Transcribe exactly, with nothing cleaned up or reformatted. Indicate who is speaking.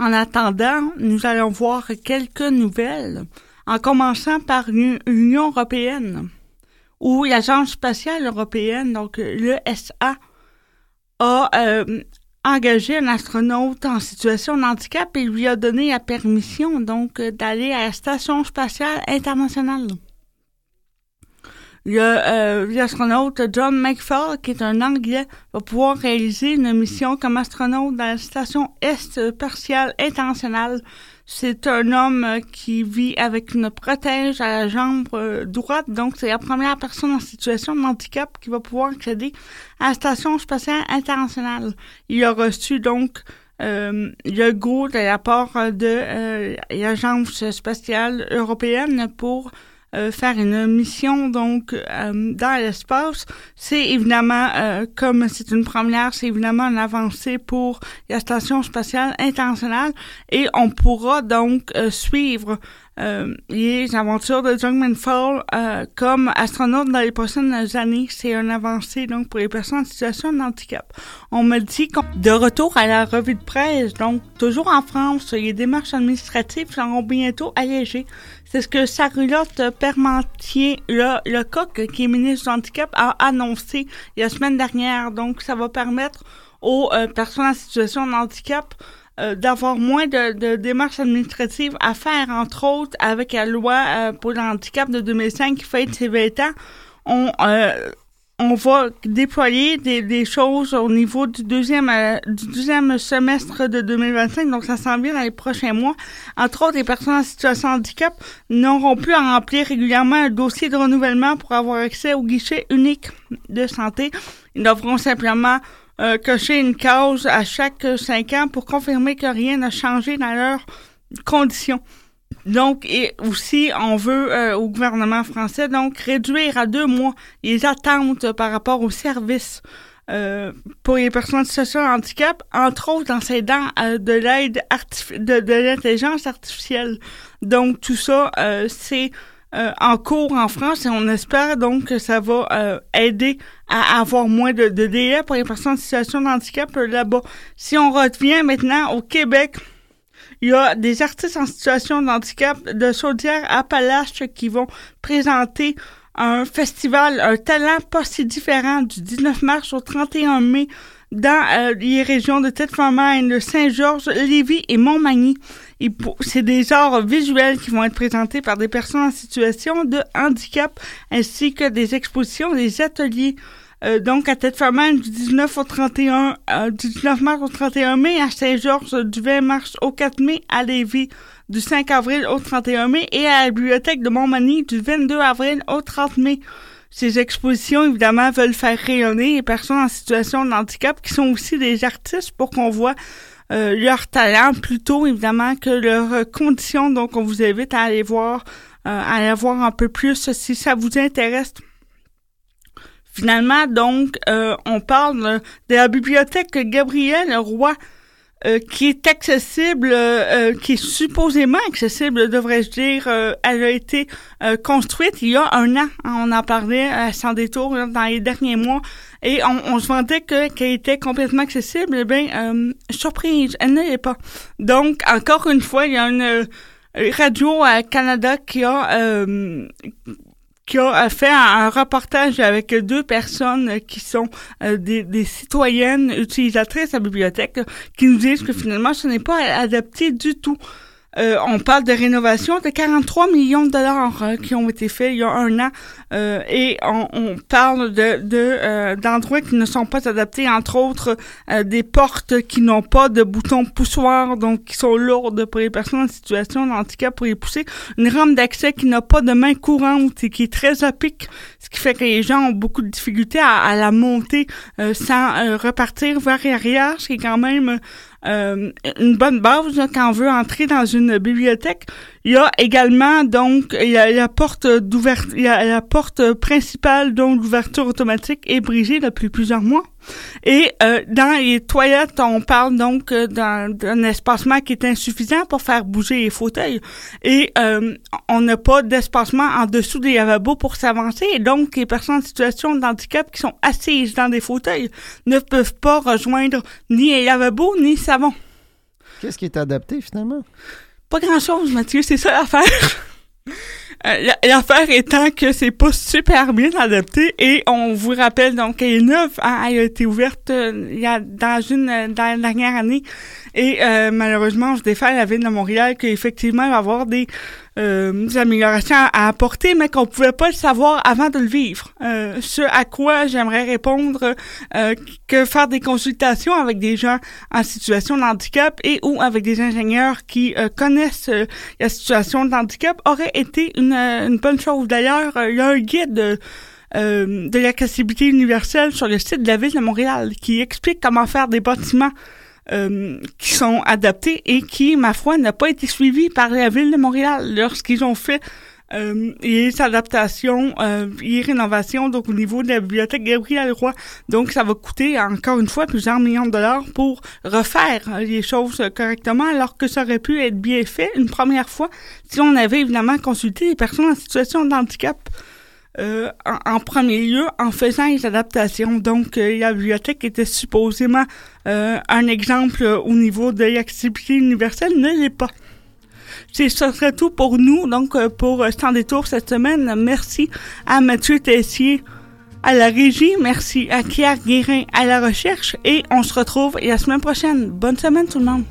Speaker 1: En attendant, nous allons voir quelques nouvelles, en commençant par l'Union européenne, où l'Agence spatiale européenne, donc l'E S A, a euh, engagé un astronaute en situation de handicap et lui a donné la permission donc d'aller à la Station spatiale internationale. Le, euh, l'astronaute John McFall, qui est un Anglais, va pouvoir réaliser une mission comme astronaute dans la Station spatiale internationale. C'est un homme qui vit avec une prothèse à la jambe euh, droite, donc c'est la première personne en situation de handicap qui va pouvoir accéder à la Station spatiale internationale. Il a reçu donc euh, le go de la part de euh, l'Agence spatiale européenne pour Euh, faire une mission donc euh, dans l'espace. C'est évidemment, euh, comme c'est une première, c'est évidemment une avancée pour la Station spatiale internationale et on pourra donc euh, suivre euh, les aventures de John McFall euh, comme astronaute dans les prochaines années. C'est une avancée donc pour les personnes en situation de handicap. On me dit qu'on de retour à la revue de presse, donc toujours en France, les démarches administratives seront bientôt allégées. C'est ce que Charlotte Parmentier, le, le coq qui est ministre du handicap, a annoncé la semaine dernière. Donc, ça va permettre aux euh, personnes en situation de handicap euh, d'avoir moins de, de démarches administratives à faire, entre autres, avec la loi euh, pour le handicap de deux mille cinq qui fête ses vingt ans. On, euh, on va déployer des, des choses au niveau du deuxième, euh, du deuxième semestre de deux mille vingt-cinq, donc ça s'en vient dans les prochains mois. Entre autres, les personnes en situation de handicap n'auront plus à remplir régulièrement un dossier de renouvellement pour avoir accès au guichet unique de santé. Ils devront simplement euh, cocher une case à chaque cinq ans pour confirmer que rien n'a changé dans leurs conditions. Donc, et aussi, on veut euh, au gouvernement français, donc, réduire à deux mois les attentes par rapport aux services euh, pour les personnes en situation de handicap, entre autres en s'aidant euh, de l'aide artific- de, de l'intelligence artificielle. Donc, tout ça, euh, c'est euh, en cours en France et on espère donc que ça va euh, aider à avoir moins de, de délais pour les personnes en situation de handicap euh, là-bas. Si on revient maintenant au Québec, il y a des artistes en situation de handicap de Chaudière-Appalaches qui vont présenter un festival, un talent pas si différent du dix-neuf mars au trente et un mai dans euh, les régions de Tête-Famine, de Saint-Georges, Lévis et Montmagny. Et pour, c'est des arts visuels qui vont être présentés par des personnes en situation de handicap ainsi que des expositions, des ateliers. Euh, donc, à Tête-Famine, du dix-neuf au trente et un, euh, du dix-neuf mars au trente et un mai, à Saint-Georges, du vingt mars au quatre mai, à Lévis, du cinq avril au trente et un mai, et à la bibliothèque de Montmagny, du vingt-deux avril au trente mai. Ces expositions, évidemment, veulent faire rayonner les personnes en situation de handicap, qui sont aussi des artistes, pour qu'on voit euh, leur talent, plutôt, évidemment, que leurs conditions. Donc, on vous invite à aller voir, euh, à aller voir un peu plus si ça vous intéresse. Finalement, donc, euh, on parle de la bibliothèque Gabriel Roy, euh, qui est accessible, euh, qui est supposément accessible, devrais-je dire. Euh, elle a été euh, construite il y a un an. On en parlait euh, sans détour là, dans les derniers mois. Et on, on se vantait que, qu'elle était complètement accessible. Eh bien, euh, surprise, elle ne l'est pas. Donc, encore une fois, il y a une euh, radio à Canada qui a... Euh, qui a fait un, un reportage avec deux personnes qui sont euh, des, des citoyennes utilisatrices de la bibliothèque, qui nous disent que finalement, ce n'est pas adapté du tout. Euh, on parle de rénovation de quarante-trois millions de dollars euh, qui ont été faits il y a un an euh, et on, on parle de, de euh, d'endroits qui ne sont pas adaptés, entre autres euh, des portes qui n'ont pas de boutons poussoirs, donc qui sont lourdes pour les personnes en situation de handicap pour les pousser, une rampe d'accès qui n'a pas de main courante et qui est très à pic, ce qui fait que les gens ont beaucoup de difficultés à, à la monter euh, sans euh, repartir vers l'arrière, ce qui est quand même Euh, une bonne base là, quand on veut entrer dans une bibliothèque. Il y a également donc il y a la porte d'ouverture, il y a la porte principale dont l'ouverture automatique est brisée depuis plusieurs mois. Et euh, dans les toilettes, on parle donc euh, d'un, d'un espacement qui est insuffisant pour faire bouger les fauteuils. Et euh, on n'a pas d'espacement en dessous des lavabos pour s'avancer. Et donc, les personnes en situation de handicap qui sont assises dans des fauteuils ne peuvent pas rejoindre ni les lavabos ni le savon.
Speaker 2: Qu'est-ce qui est adapté, finalement?
Speaker 1: Pas grand-chose, Mathieu, c'est ça l'affaire. Euh, l'affaire étant que c'est pas super bien adapté et on vous rappelle donc qu'elle est neuve, hein, elle a été ouverte euh, il y a dans une euh, dans la dernière année et euh, malheureusement je défends la ville de Montréal qu'effectivement il va y avoir des, euh, des améliorations à, à apporter mais qu'on pouvait pas le savoir avant de le vivre. Euh, ce à quoi j'aimerais répondre euh, que faire des consultations avec des gens en situation de handicap et ou avec des ingénieurs qui euh, connaissent euh, la situation de handicap aurait été une, une bonne chose. D'ailleurs, euh, il y a un guide euh, euh, de l'accessibilité universelle sur le site de la ville de Montréal qui explique comment faire des bâtiments euh, qui sont adaptés et qui, ma foi, n'a pas été suivi par la ville de Montréal lorsqu'ils ont fait Euh, les adaptations euh, et rénovations donc au niveau de la bibliothèque Gabriel Roy. Donc ça va coûter encore une fois plusieurs millions de dollars pour refaire les choses correctement alors que ça aurait pu être bien fait une première fois si on avait évidemment consulté les personnes en situation de handicap euh, en, en premier lieu en faisant les adaptations. Donc euh, la bibliothèque était supposément euh, un exemple au niveau de l'accessibilité universelle, ne l'est pas. C'est, ce serait tout pour nous, donc pour Sans détour cette semaine. Merci à Mathieu Tessier à la régie, merci à Pierre Guérin à la recherche et on se retrouve la semaine prochaine. Bonne semaine tout le monde.